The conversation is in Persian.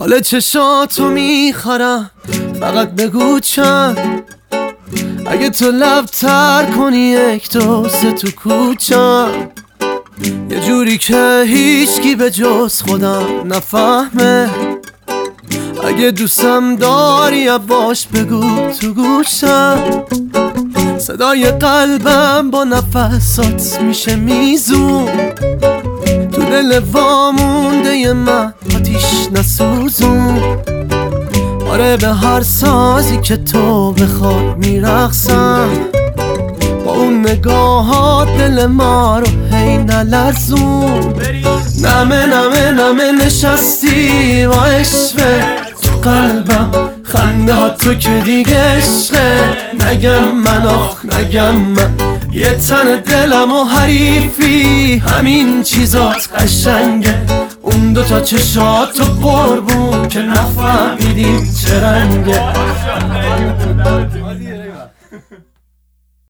حال چشاتو میخورم، فقط بگو چند. اگه تو لب تر کنی یک دو سه تو کوچم، یه جوری که هیچکی به جز خودم نفهمه. اگه دوستم داری باش بگو تو گوشم، صدای قلبم با نفسات میشه میزون. تو دل وامونده من آتیش نسوزون. آره به هر سازی که تو بخوای میرقصم، با اون نگاهات دل ما رو هی نلرزون. نمه نمه نمه نشستی با عشقه تو قلبم، خنده ها تو که دیگه عشقه. نگم من آخ نگم من، یه تن دلم و حریفی، همین چیزات قشنگه. اون دوتا چشاتو قربون که نفهمیدیم چه رنگه.